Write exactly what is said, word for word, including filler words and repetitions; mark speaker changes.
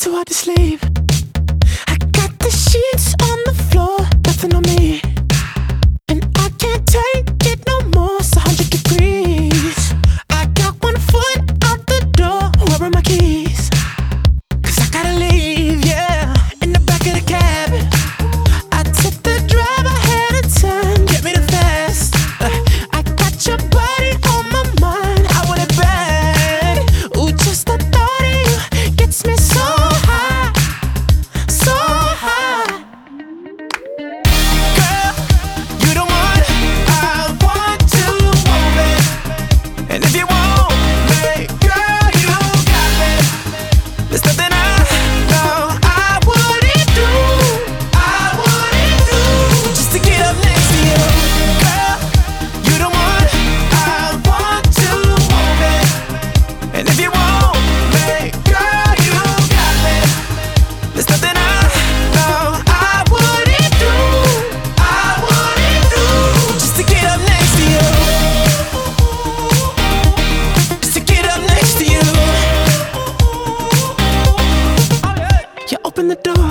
Speaker 1: too hard to sleep. I got the sheets on the floor, nothing on me, and I can't take it no more. It's a hundred degrees. I got one foot out the door. Where are my keys? Cause I gotta leave, yeah. In the back of the cab, I took the drive ahead of time. Get me the fast. uh, I got your body on my mind. I want it bad. Ooh, just the thought of you gets me so high, so high. Girl, you the one I want to move it. And if you want me, girl, you got me. There's nothing I know I wouldn't do, I wouldn't do, just to get up next to you. Girl, you the one I want to move it. And if you want me, girl, you got me. There's nothing I know I wouldn't do, I wouldn't do, just to get up next to you, just to get up next to you. You open the door,